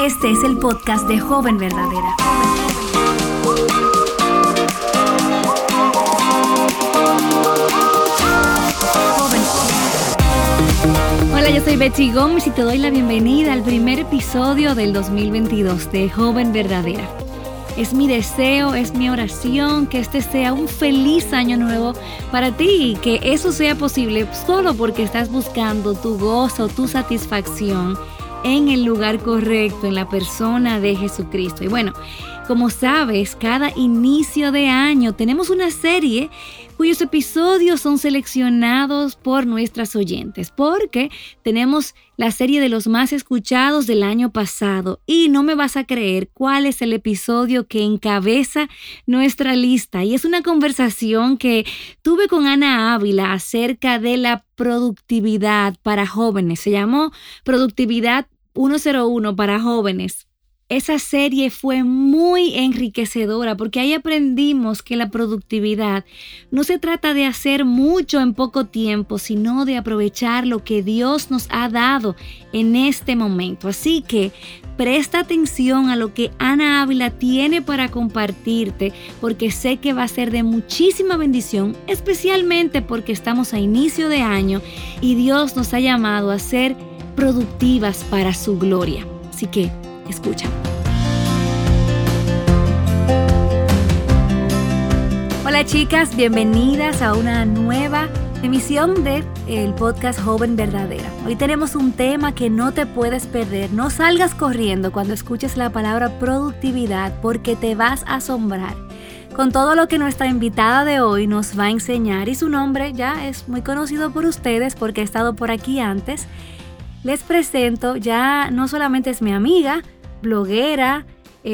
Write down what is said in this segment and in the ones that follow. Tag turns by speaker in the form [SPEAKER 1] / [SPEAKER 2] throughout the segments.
[SPEAKER 1] Este es el podcast de Joven Verdadera. Hola, yo soy Betsy Gómez y te doy la bienvenida al primer episodio del 2022 de Joven Verdadera. Es mi deseo, es mi oración que este sea un feliz año nuevo para ti y que eso sea posible solo porque estás buscando tu gozo, tu satisfacción en el lugar correcto, en la persona de Jesucristo. Y bueno, como sabes, cada inicio de año tenemos una serie cuyos episodios son seleccionados por nuestras oyentes, porque tenemos la serie de los más escuchados del año pasado y no me vas a creer cuál es el episodio que encabeza nuestra lista. Y es una conversación que tuve con Ana Ávila acerca de la productividad para jóvenes. Se llamó Productividad 101 para jóvenes. Esa serie fue muy enriquecedora porque ahí aprendimos que la productividad no se trata de hacer mucho en poco tiempo, sino de aprovechar lo que Dios nos ha dado en este momento. Así que presta atención a lo que Ana Ávila tiene para compartirte, porque sé que va a ser de muchísima bendición, especialmente porque estamos a inicio de año y Dios nos ha llamado a ser productivas para su gloria. Así que escucha. Hola chicas, bienvenidas a una nueva emisión de el podcast Joven Verdadera. Hoy tenemos un tema que no te puedes perder. No salgas corriendo cuando escuches la palabra productividad porque te vas a asombrar con todo lo que nuestra invitada de hoy nos va a enseñar. Y su nombre ya es muy conocido por ustedes porque ha estado por aquí antes. Les presento, ya no solamente es mi amiga, bloguera,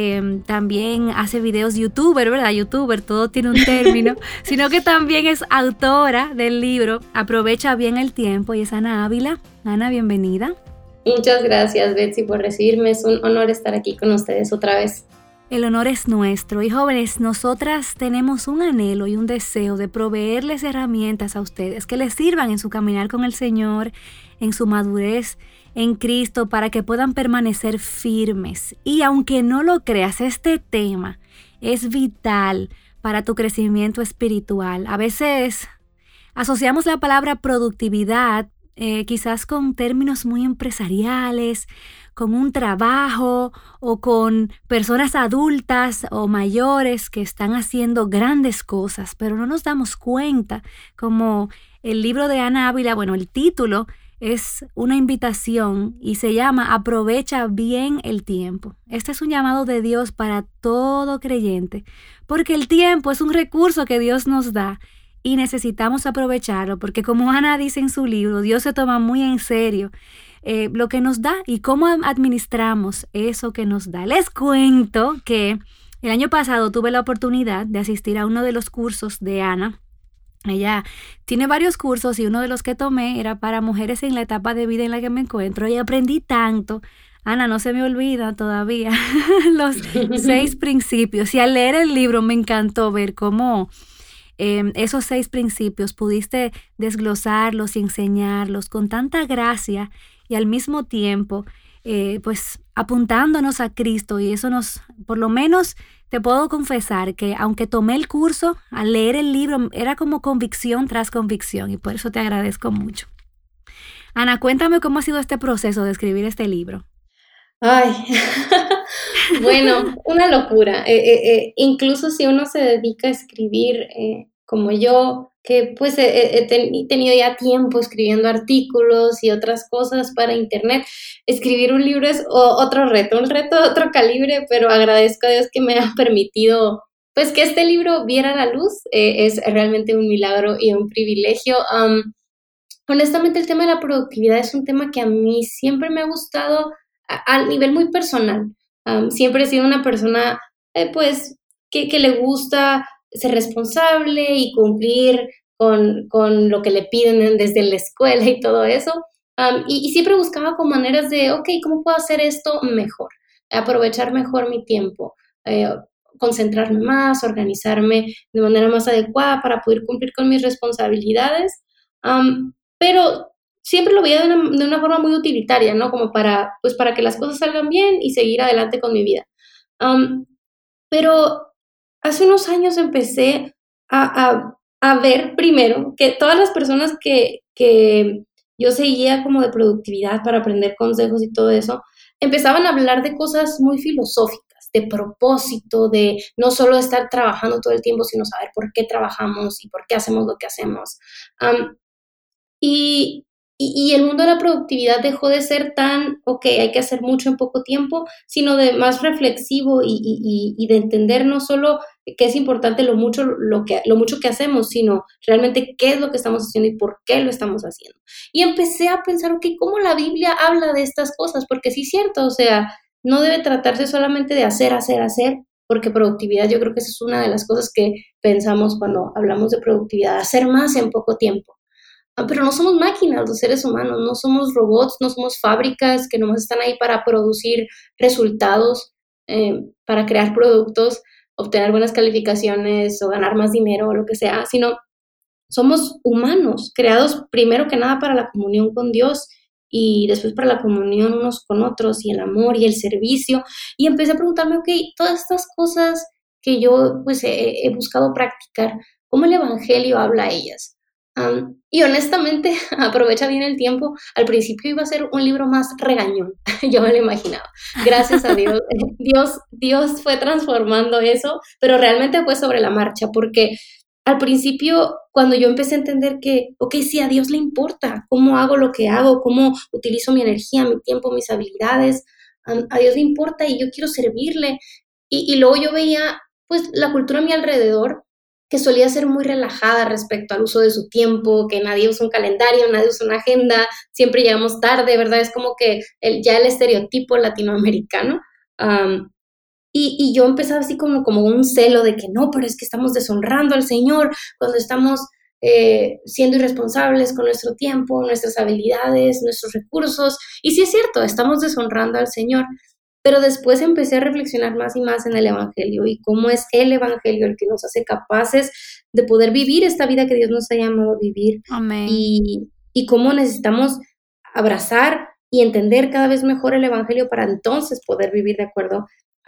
[SPEAKER 1] también hace videos youtuber, ¿verdad? Youtuber, todo tiene un término, sino que también es autora del libro Aprovecha bien el tiempo y es Ana Ávila. Ana, bienvenida.
[SPEAKER 2] Muchas gracias, Betsy, por recibirme. Es un honor estar aquí con ustedes otra vez.
[SPEAKER 1] El honor es nuestro. Y jóvenes, nosotras tenemos un anhelo y un deseo de proveerles herramientas a ustedes que les sirvan en su caminar con el Señor, en su madurez en Cristo, para que puedan permanecer firmes. Y aunque no lo creas, este tema es vital para tu crecimiento espiritual. A veces asociamos la palabra productividad quizás con términos muy empresariales, con un trabajo o con personas adultas o mayores que están haciendo grandes cosas, pero no nos damos cuenta, como el libro de Ana Ávila, bueno, el título es una invitación y se llama Aprovecha bien el tiempo. Este es un llamado de Dios para todo creyente, porque el tiempo es un recurso que Dios nos da y necesitamos aprovecharlo, porque como Ana dice en su libro, Dios se toma muy en serio lo que nos da y cómo administramos eso que nos da. Les cuento que el año pasado tuve la oportunidad de asistir a uno de los cursos de Ana. Ella tiene varios cursos y uno de los que tomé era para mujeres en la etapa de vida en la que me encuentro y aprendí tanto. Ana, no se me olvida todavía los 6 principios. Y al leer el libro me encantó ver cómo esos 6 principios pudiste desglosarlos y enseñarlos con tanta gracia y al mismo tiempo pues apuntándonos a Cristo. Y eso nos, por lo menos te puedo confesar que aunque tomé el curso, al leer el libro era como convicción tras convicción y por eso te agradezco mucho. Ana, cuéntame cómo ha sido este proceso de escribir este libro.
[SPEAKER 2] Ay, bueno, una locura. Incluso si uno se dedica a escribir como yo, que pues he tenido ya tiempo escribiendo artículos y otras cosas para internet, escribir un libro es otro reto, un reto de otro calibre, pero agradezco a Dios que me ha permitido pues que este libro viera la luz. Es realmente un milagro y un privilegio. Honestamente, el tema de la productividad es un tema que a mí siempre me ha gustado a nivel muy personal. Siempre he sido una persona pues que le gusta ser responsable y cumplir con lo que le piden desde la escuela y todo eso. Y siempre buscaba como maneras de, ok, ¿cómo puedo hacer esto mejor? Aprovechar mejor mi tiempo, concentrarme más, organizarme de manera más adecuada para poder cumplir con mis responsabilidades. Pero siempre lo veía de una forma muy utilitaria, ¿no? Como pues para que las cosas salgan bien y seguir adelante con mi vida. Pero hace unos años empecé a ver primero que todas las personas que yo seguía como de productividad para aprender consejos y todo eso, empezaban a hablar de cosas muy filosóficas, de propósito, de no solo estar trabajando todo el tiempo, sino saber por qué trabajamos y por qué hacemos lo que hacemos. Y, y el mundo de la productividad dejó de ser tan, ok, hay que hacer mucho en poco tiempo, sino de más reflexivo y de entender no solo que es importante lo mucho que hacemos, sino realmente qué es lo que estamos haciendo y por qué lo estamos haciendo. Y empecé a pensar, ok, ¿cómo la Biblia habla de estas cosas? Porque sí es cierto, o sea, no debe tratarse solamente de hacer, porque productividad yo creo que esa es una de las cosas que pensamos cuando hablamos de productividad, hacer más en poco tiempo. Pero no somos máquinas los seres humanos, no somos robots, no somos fábricas que nomás están ahí para producir resultados, para crear productos, obtener buenas calificaciones o ganar más dinero o lo que sea, sino somos humanos, creados primero que nada para la comunión con Dios y después para la comunión unos con otros y el amor y el servicio. Y empecé a preguntarme, ok, todas estas cosas que yo pues he buscado practicar, ¿cómo el Evangelio habla a ellas? Y honestamente, aprovecha bien el tiempo. Al principio iba a ser un libro más regañón, yo me lo imaginaba. Gracias a Dios, Dios fue transformando eso, pero realmente fue sobre la marcha, porque al principio, cuando yo empecé a entender que, ok, sí, a Dios le importa cómo hago lo que hago, cómo utilizo mi energía, mi tiempo, mis habilidades, a Dios le importa y yo quiero servirle. Y luego yo veía, pues, la cultura a mi alrededor, que solía ser muy relajada respecto al uso de su tiempo, que nadie usa un calendario, nadie usa una agenda, siempre llegamos tarde, ¿verdad? Es como que ya el estereotipo latinoamericano. Y yo empezaba así como un celo de que no, pero es que estamos deshonrando al Señor cuando estamos siendo irresponsables con nuestro tiempo, nuestras habilidades, nuestros recursos. Y sí es cierto, estamos deshonrando al Señor. Pero después empecé a reflexionar más y más en el Evangelio y cómo es el Evangelio el que nos hace capaces de poder vivir esta vida que Dios nos ha llamado a vivir.
[SPEAKER 1] Amén.
[SPEAKER 2] Y cómo necesitamos abrazar y entender cada vez mejor el Evangelio para entonces poder vivir de acuerdo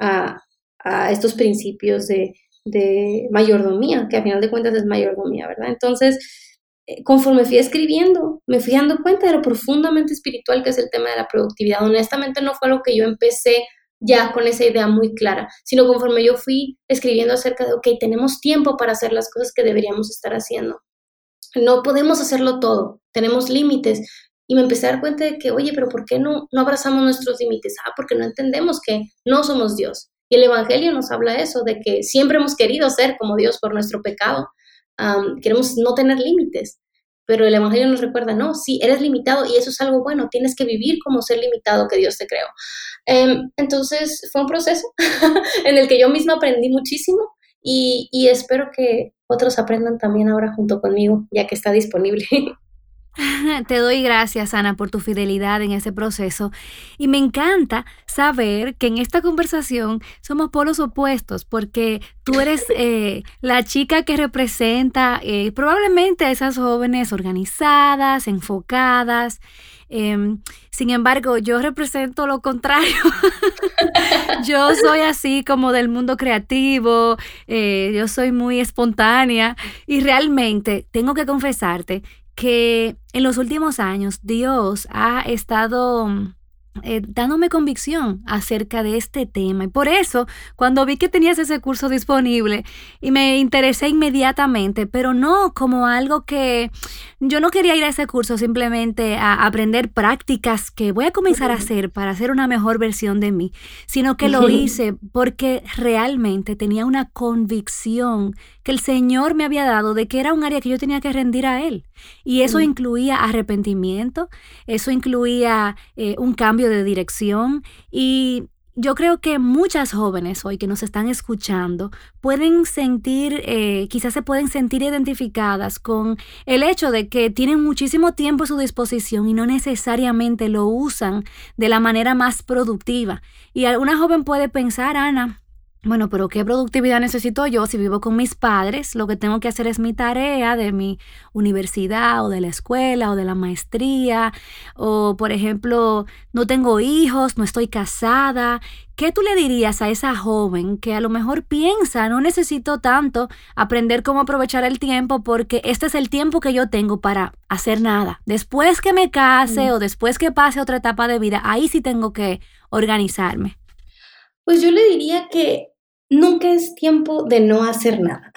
[SPEAKER 2] a estos principios de mayordomía, que a final de cuentas es mayordomía, ¿verdad? Entonces, conforme fui escribiendo, me fui dando cuenta de lo profundamente espiritual que es el tema de la productividad. Honestamente, no fue algo que yo empecé ya con esa idea muy clara, sino conforme yo fui escribiendo acerca de, ok, tenemos tiempo para hacer las cosas que deberíamos estar haciendo. No podemos hacerlo todo, tenemos límites. Y me empecé a dar cuenta de que, oye, pero ¿por qué no abrazamos nuestros límites? Porque no entendemos que no somos Dios. Y el Evangelio nos habla de eso, de que siempre hemos querido ser como Dios por nuestro pecado. Queremos no tener límites. Pero el Evangelio nos recuerda, no, sí, eres limitado y eso es algo bueno. Tienes que vivir como ser limitado que Dios te creó. Entonces fue un proceso en el que yo misma aprendí muchísimo y espero que otros aprendan también ahora junto conmigo, ya que está disponible.
[SPEAKER 1] Te doy gracias, Ana, por tu fidelidad en ese proceso. Y me encanta saber que en esta conversación somos polos opuestos, porque tú eres la chica que representa probablemente a esas jóvenes organizadas, enfocadas. Sin embargo, yo represento lo contrario. Yo soy así como del mundo creativo, yo soy muy espontánea y realmente tengo que confesarte que en los últimos años Dios ha estado dándome convicción acerca de este tema. Y por eso, cuando vi que tenías ese curso disponible, y me interesé inmediatamente, pero no como algo que yo no quería ir a ese curso simplemente a aprender prácticas que voy a comenzar a hacer para hacer una mejor versión de mí, sino que lo hice porque realmente tenía una convicción que el Señor me había dado de que era un área que yo tenía que rendir a Él. Y eso incluía arrepentimiento, eso incluía un cambio de dirección y yo creo que muchas jóvenes hoy que nos están escuchando pueden sentir, quizás se pueden sentir identificadas con el hecho de que tienen muchísimo tiempo a su disposición y no necesariamente lo usan de la manera más productiva. Y alguna joven puede pensar, Ana, Bueno, pero ¿qué productividad necesito yo si vivo con mis padres? Lo que tengo que hacer es mi tarea de mi universidad o de la escuela o de la maestría o, por ejemplo, no tengo hijos, no estoy casada. ¿Qué tú le dirías a esa joven que a lo mejor piensa, no necesito tanto aprender cómo aprovechar el tiempo porque este es el tiempo que yo tengo para hacer nada? Después que me case o después que pase otra etapa de vida, ahí sí tengo que organizarme.
[SPEAKER 2] Pues yo le diría que nunca es tiempo de no hacer nada.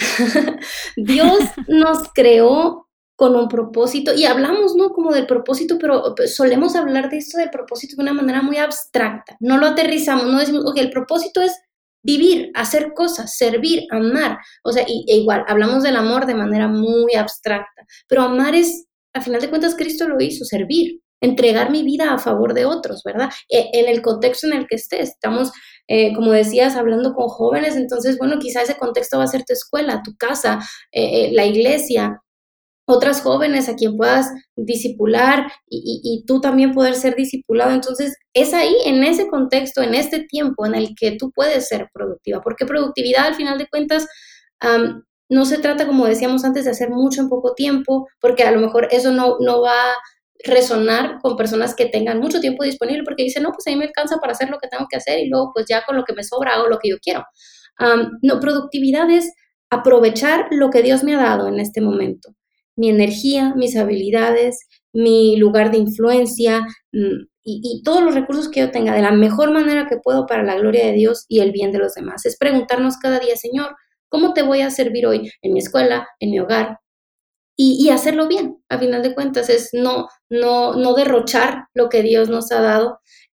[SPEAKER 2] Dios nos creó con un propósito y hablamos, ¿no? Como del propósito, pero solemos hablar de esto del propósito de una manera muy abstracta. No lo aterrizamos, no decimos, ok, el propósito es vivir, hacer cosas, servir, amar. O sea, e igual, hablamos del amor de manera muy abstracta, pero amar es, a final de cuentas, Cristo lo hizo, servir, entregar mi vida a favor de otros, ¿verdad? En el contexto en el que estés, estamos como decías, hablando con jóvenes, entonces, bueno, quizá ese contexto va a ser tu escuela, tu casa, la iglesia, otras jóvenes a quien puedas discipular y tú también poder ser discipulado. Entonces, es ahí, en ese contexto, en este tiempo en el que tú puedes ser productiva, porque productividad, al final de cuentas, no se trata, como decíamos antes, de hacer mucho en poco tiempo, porque a lo mejor eso no va a resonar con personas que tengan mucho tiempo disponible, porque dicen, no, pues a mí me alcanza para hacer lo que tengo que hacer y luego pues ya con lo que me sobra hago lo que yo quiero. No, productividad es aprovechar lo que Dios me ha dado en este momento, mi energía, mis habilidades, mi lugar de influencia y todos los recursos que yo tenga de la mejor manera que puedo para la gloria de Dios y el bien de los demás. Es preguntarnos cada día, Señor, ¿cómo te voy a servir hoy en mi escuela, en mi hogar? Y hacerlo bien, a final de cuentas, es no derrochar lo que Dios nos ha dado.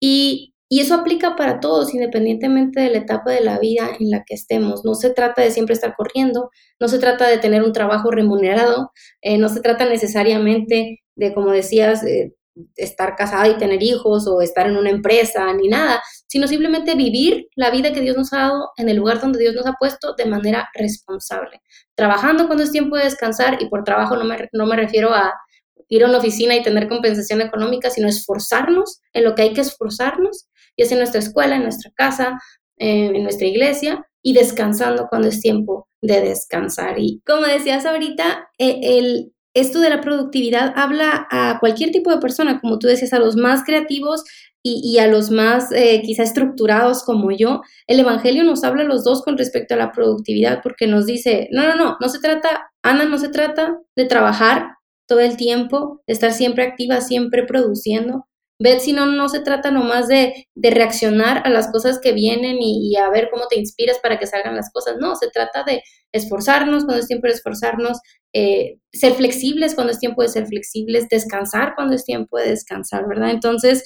[SPEAKER 2] Y eso aplica para todos, independientemente de la etapa de la vida en la que estemos. No se trata de siempre estar corriendo, no se trata de tener un trabajo remunerado, no se trata necesariamente de, como decías, estar casada y tener hijos o estar en una empresa, ni nada, sino simplemente vivir la vida que Dios nos ha dado en el lugar donde Dios nos ha puesto de manera responsable. Trabajando cuando es tiempo de descansar, y por trabajo no me refiero a ir a una oficina y tener compensación económica, sino esforzarnos en lo que hay que esforzarnos, ya sea en nuestra escuela, en nuestra casa, en nuestra iglesia, y descansando cuando es tiempo de descansar. Y como decías ahorita, esto de la productividad habla a cualquier tipo de persona, como tú decías, a los más creativos y a los más quizá estructurados como yo. El Evangelio nos habla a los dos con respecto a la productividad, porque nos dice, no se trata, Ana, no se trata de trabajar todo el tiempo, de estar siempre activa, siempre produciendo. Betsy, no se trata nomás de reaccionar a las cosas que vienen y a ver cómo te inspiras para que salgan las cosas. No, se trata de esforzarnos cuando es tiempo de esforzarnos, ser flexibles cuando es tiempo de ser flexibles, descansar cuando es tiempo de descansar, ¿verdad? Entonces,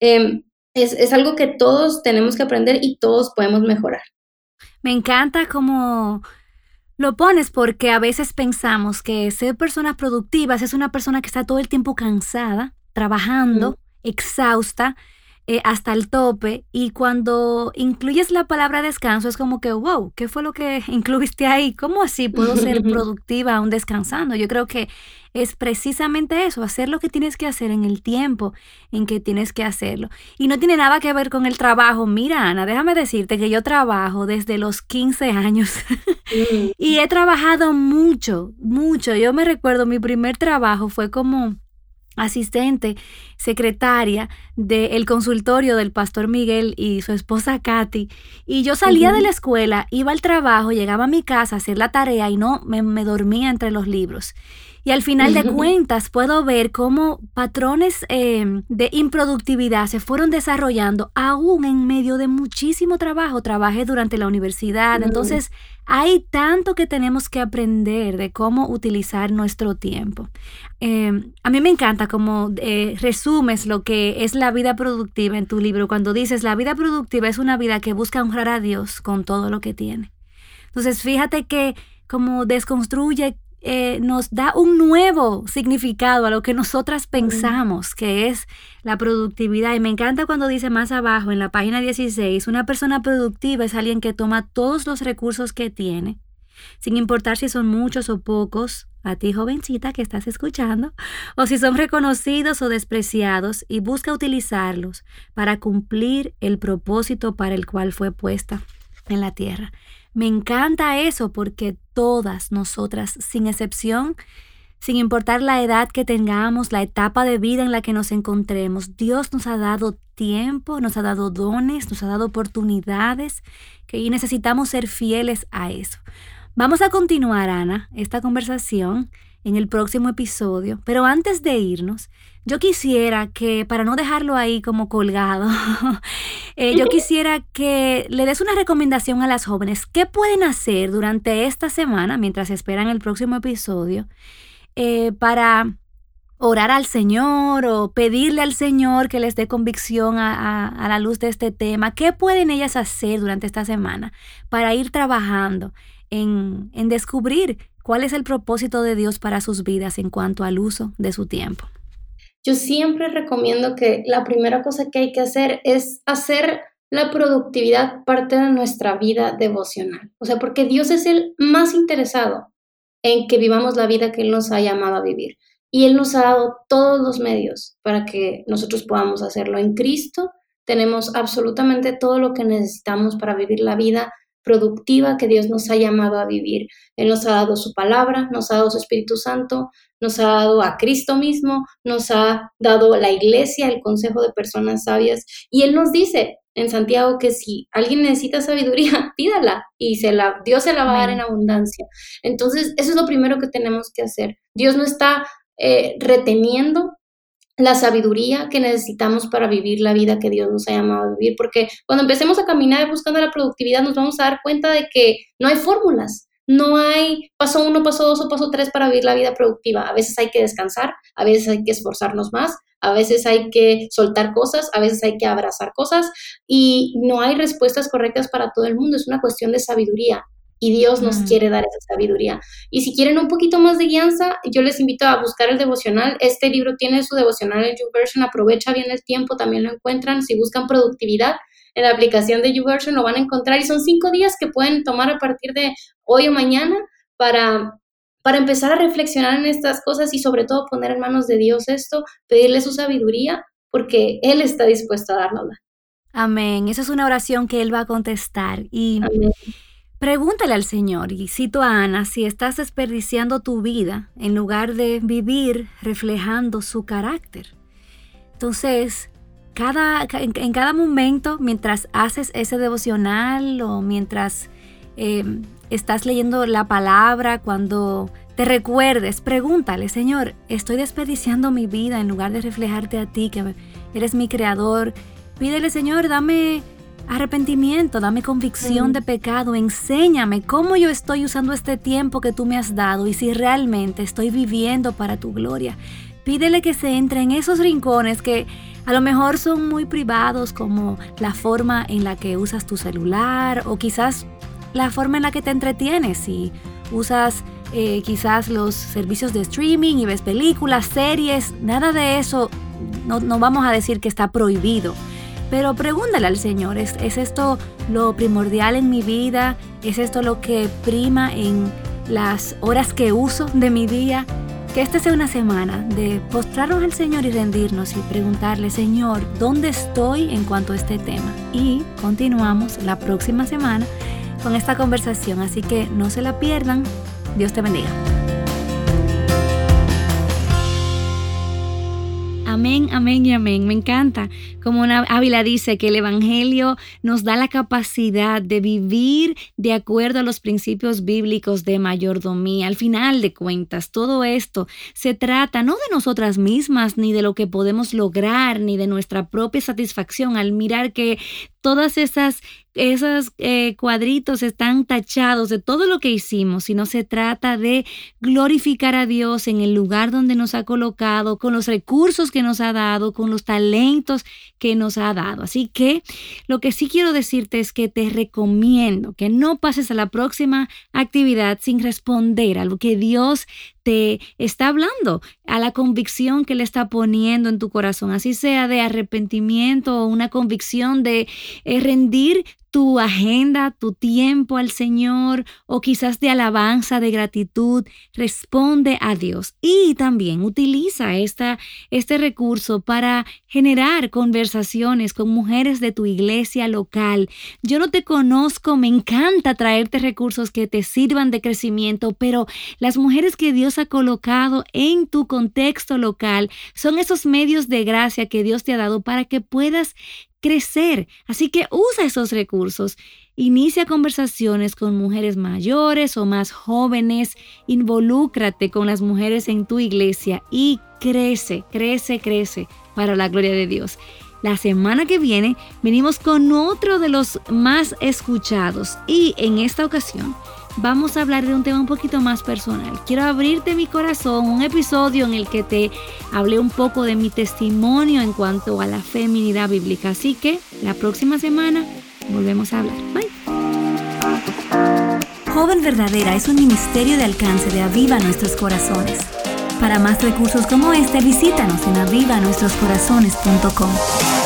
[SPEAKER 2] es algo que todos tenemos que aprender y todos podemos mejorar.
[SPEAKER 1] Me encanta cómo lo pones porque a veces pensamos que ser personas productivas es una persona que está todo el tiempo cansada, trabajando, exhausta, hasta el tope, y cuando incluyes la palabra descanso es como que, wow, ¿qué fue lo que incluiste ahí? ¿Cómo así puedo ser productiva aún descansando? Yo creo que es precisamente eso, hacer lo que tienes que hacer en el tiempo en que tienes que hacerlo. Y no tiene nada que ver con el trabajo. Mira, Ana, déjame decirte que yo trabajo desde los 15 años y he trabajado mucho, mucho. Yo me recuerdo, mi primer trabajo fue como asistente, secretaria del consultorio del pastor Miguel y su esposa Katy, y yo salía de la escuela, iba al trabajo, llegaba a mi casa a hacer la tarea y no me dormía entre los libros. Y al final de cuentas puedo ver cómo patrones de improductividad se fueron desarrollando aún en medio de muchísimo trabajo. Trabajé durante la universidad, entonces hay tanto que tenemos que aprender de cómo utilizar nuestro tiempo. A mí me encanta cómo resumes lo que es la vida productiva en tu libro, cuando dices la vida productiva es una vida que busca honrar a Dios con todo lo que tiene. Entonces fíjate que como desconstruye, nos da un nuevo significado a lo que nosotras pensamos que es la productividad. Y me encanta cuando dice más abajo en la página 16, una persona productiva es alguien que toma todos los recursos que tiene, sin importar si son muchos o pocos, a ti jovencita que estás escuchando, o si son reconocidos o despreciados, y busca utilizarlos para cumplir el propósito para el cual fue puesta. en la tierra. Me encanta eso porque todas nosotras, sin excepción, sin importar la edad que tengamos, la etapa de vida en la que nos encontremos, Dios nos ha dado tiempo, nos ha dado dones, nos ha dado oportunidades, y necesitamos ser fieles a eso. Vamos a continuar, Ana, esta conversación en el próximo episodio, pero antes de irnos, yo quisiera que, para no dejarlo ahí como colgado, yo quisiera que le des una recomendación a las jóvenes. ¿Qué pueden hacer durante esta semana, mientras esperan el próximo episodio, para orar al Señor o pedirle al Señor que les dé convicción a la luz de este tema? ¿Qué pueden ellas hacer durante esta semana para ir trabajando en descubrir cuál es el propósito de Dios para sus vidas en cuanto al uso de su tiempo?
[SPEAKER 2] Yo siempre recomiendo que la primera cosa que hay que hacer es hacer la productividad parte de nuestra vida devocional. O sea, porque Dios es el más interesado en que vivamos la vida que Él nos ha llamado a vivir. Y Él nos ha dado todos los medios para que nosotros podamos hacerlo. En Cristo tenemos absolutamente todo lo que necesitamos para vivir la vida productiva que Dios nos ha llamado a vivir. Él nos ha dado su palabra, nos ha dado su Espíritu Santo, nos ha dado a Cristo mismo, nos ha dado la iglesia, el consejo de personas sabias. Y Él nos dice en Santiago que si alguien necesita sabiduría, pídala y Dios se la va a dar en abundancia. Entonces, eso es lo primero que tenemos que hacer. Dios no está reteniendo la sabiduría que necesitamos para vivir la vida que Dios nos ha llamado a vivir, porque cuando empecemos a caminar buscando la productividad nos vamos a dar cuenta de que no hay fórmulas, no hay paso 1, paso 2 o paso 3 para vivir la vida productiva. A veces hay que descansar, a veces hay que esforzarnos más, a veces hay que soltar cosas, a veces hay que abrazar cosas y no hay respuestas correctas para todo el mundo, es una cuestión de sabiduría. Y Dios nos quiere dar esa sabiduría. Y si quieren un poquito más de guianza, yo les invito a buscar el devocional. Este libro tiene su devocional en YouVersion. Aprovecha bien el tiempo, también lo encuentran. Si buscan productividad en la aplicación de YouVersion, lo van a encontrar. Y son 5 días que pueden tomar a partir de hoy o mañana para empezar a reflexionar en estas cosas y sobre todo poner en manos de Dios esto, pedirle su sabiduría, porque Él está dispuesto a dárnosla.
[SPEAKER 1] Amén. Esa es una oración que Él va a contestar. Y
[SPEAKER 2] Amén.
[SPEAKER 1] Pregúntale al Señor, y cito a Ana, si estás desperdiciando tu vida en lugar de vivir reflejando su carácter. Entonces, en cada momento, mientras haces ese devocional o mientras estás leyendo la palabra, cuando te recuerdes, pregúntale, Señor, ¿estoy desperdiciando mi vida en lugar de reflejarte a ti, que eres mi creador? Pídele, Señor, dame arrepentimiento, dame convicción de pecado, enséñame cómo yo estoy usando este tiempo que tú me has dado y si realmente estoy viviendo para tu gloria. Pídele que se entre en esos rincones que a lo mejor son muy privados, como la forma en la que usas tu celular o quizás la forma en la que te entretienes, si usas quizás los servicios de streaming y ves películas, series, nada de eso, no vamos a decir que está prohibido. Pero pregúntale al Señor, ¿es esto lo primordial en mi vida? ¿Es esto lo que prima en las horas que uso de mi día? Que esta sea una semana de postrarnos al Señor y rendirnos y preguntarle, Señor, ¿dónde estoy en cuanto a este tema? Y continuamos la próxima semana con esta conversación, así que no se la pierdan. Dios te bendiga. Amén, amén y amén. Me encanta como Ávila dice que el Evangelio nos da la capacidad de vivir de acuerdo a los principios bíblicos de mayordomía. Al final de cuentas, todo esto se trata no de nosotras mismas, ni de lo que podemos lograr, ni de nuestra propia satisfacción al mirar que todas esos cuadritos están tachados de todo lo que hicimos, sino se trata de glorificar a Dios en el lugar donde nos ha colocado, con los recursos que nos ha dado, con los talentos que nos ha dado. Así que lo que sí quiero decirte es que te recomiendo que no pases a la próxima actividad sin responder a lo que Dios te está hablando, a la convicción que le está poniendo en tu corazón, así sea de arrepentimiento o una convicción de rendir tu agenda, tu tiempo al Señor o quizás de alabanza, de gratitud. Responde a Dios y también utiliza este recurso para generar conversaciones con mujeres de tu iglesia local. Yo no te conozco, me encanta traerte recursos que te sirvan de crecimiento, pero las mujeres que Dios ha colocado en tu contexto local son esos medios de gracia que Dios te ha dado para que puedas crecer. Así que usa esos recursos. Inicia conversaciones con mujeres mayores o más jóvenes. Involúcrate con las mujeres en tu iglesia y crece para la gloria de Dios. La semana que viene venimos con otro de los más escuchados y en esta ocasión vamos a hablar de un tema un poquito más personal. Quiero abrirte mi corazón, un episodio en el que te hablé un poco de mi testimonio en cuanto a la feminidad bíblica. Así que la próxima semana volvemos a hablar. Bye.
[SPEAKER 3] Joven Verdadera es un ministerio de alcance de Aviva Nuestros Corazones. Para más recursos como este, visítanos en avivanuestroscorazones.com.